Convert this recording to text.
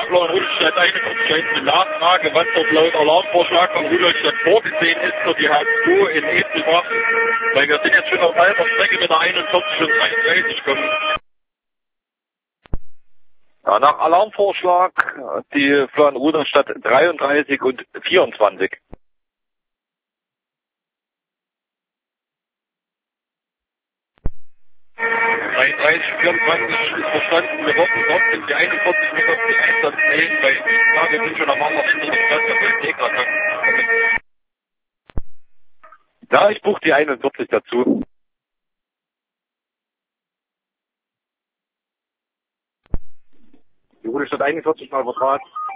Fahrplan Rudolstadt 41 eine Nachfrage, was dort laut Alarmvorschlag von Rudolstadt vorgesehen ist für die H2 in Eselbach, weil wir sind jetzt schon auf halber Strecke mit der 41 und 33 kommen. Ja, nach Alarmvorschlag die Plan Rudolstadt 33 und 24. 33, 24 ist verstanden, wir hoffen trotzdem, die 41 muss auf die Einsatz nehmen, weil wir sind schon am anderen Ende des Platzes, da will ich gerade kommen. Ja, ich buche die 41 dazu. Die Rudolstadt 41 mal Vertrag.